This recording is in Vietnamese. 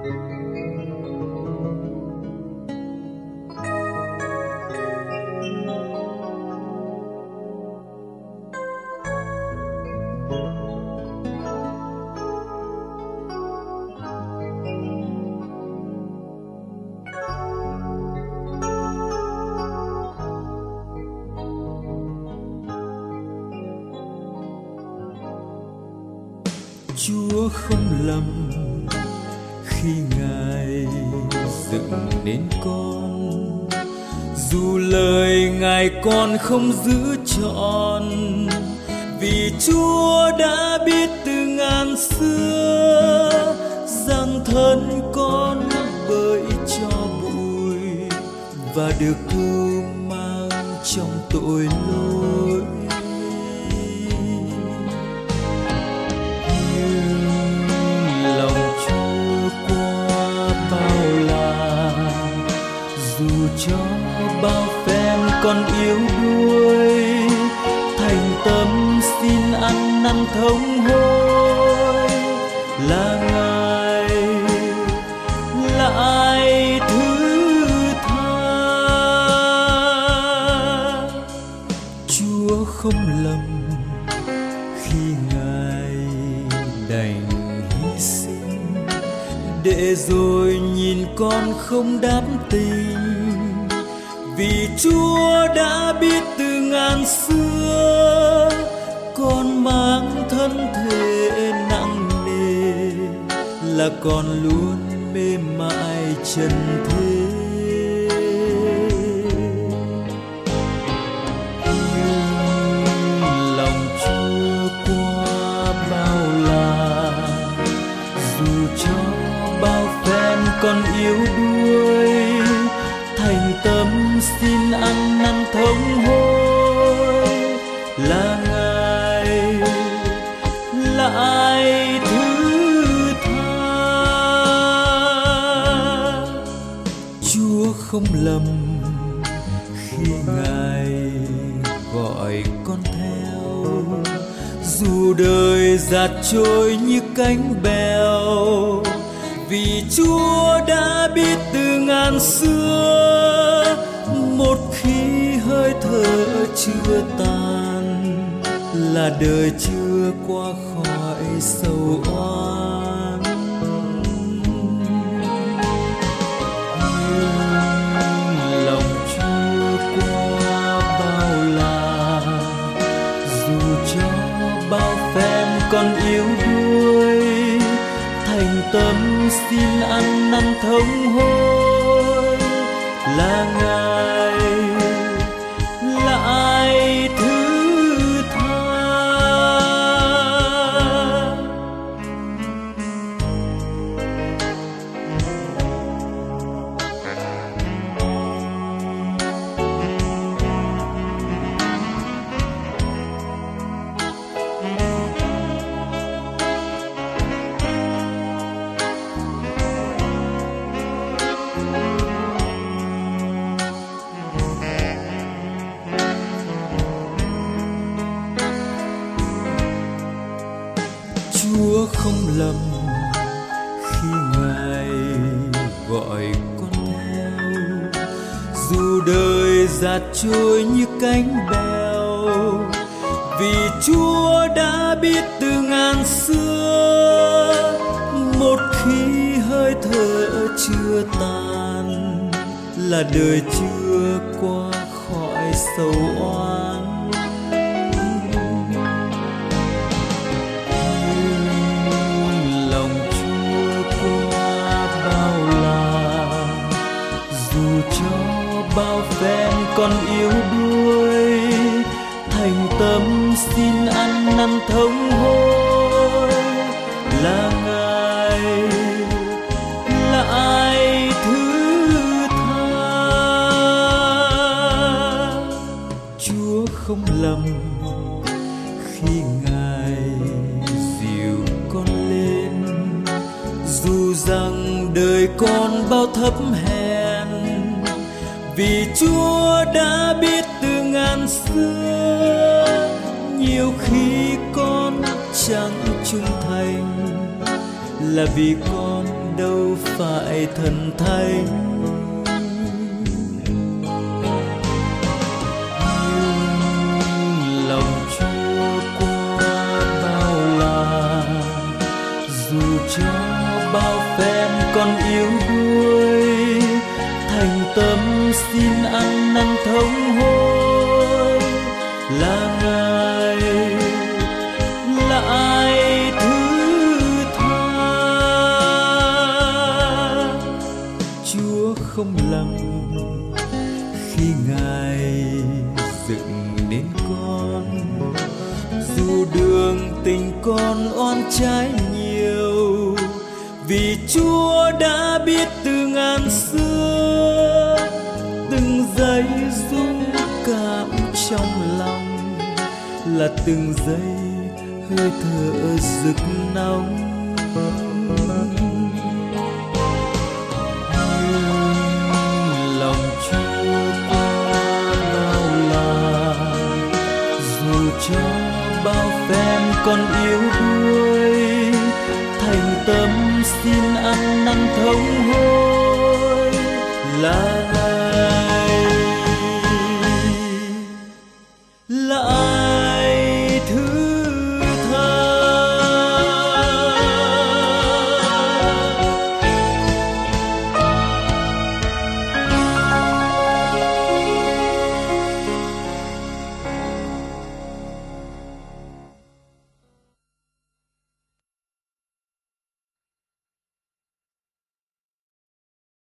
Chúa không lầm khi Ngài dựng nên con, dù lời Ngài con không giữ trọn, vì Chúa đã biết từ ngàn xưa rằng thân con bởi cho bụi và được cứu mang trong tội lỗi. Cho bao phen con yếu đuối, thành tâm xin ăn năn thống hối, là Ngài lại thứ tha. Chúa không lầm khi Ngài đành hy sinh, để rồi nhìn con không đáp tình, vì Chúa đã biết từ ngàn xưa con mang thân thể nặng nề, là con luôn mê mải trần thế. Nhưng lòng Chúa qua bao la, dù cho bao phen con yếu đuối, thành tâm xin ăn năn thống hối, là Ngài lại thứ tha. Chúa không lầm khi Ngài gọi con theo, dù đời dạt trôi như cánh bèo, vì Chúa đã biết từ ngàn xưa một khi hơi thở chưa tàn, là đời chưa qua khỏi sầu oan. Nhưng lòng Chúa qua bao la, dù cho bao phen con yếu đuối, thành tâm xin ăn năn thống hối, là Ngài lại thứ tha. Chúa không lầm khi Ngài gọi con theo, dù đời dạt trôi như cánh bèo, vì Chúa đã biết từ ngàn xưa một khi hơi thở chưa tàn, là đời chưa qua khỏi sầu oan. Bao phen con yếu đuối, thành tâm xin ăn năn thống hối, là Ngài lại thứ tha. Chúa không lầm khi Ngài dìu con lên, dù rằng đời con bao thấp hèn, vì Chúa đã biết từ ngàn xưa nhiều khi con chẳng trung thành, là vì con đâu phải thần thánh. Nhưng lòng Chúa qua bao la, dù cho bao phen còn yếu đuối, thành tâm xin ăn năn thống hối. Là Ngài, là ai thứ tha. Chúa không lầm khi Ngài dựng nên con, dù đường tình con oan trái nhiều, vì Chúa đã biết từ ngàn xưa, từng giây rung cảm trong lòng là từng giây hơi thở rực nóng. Nhưng lòng Chúa quá bao la, dù cho bao phen còn yếu đuối, thành tâm xin ăn năn thống hối. Là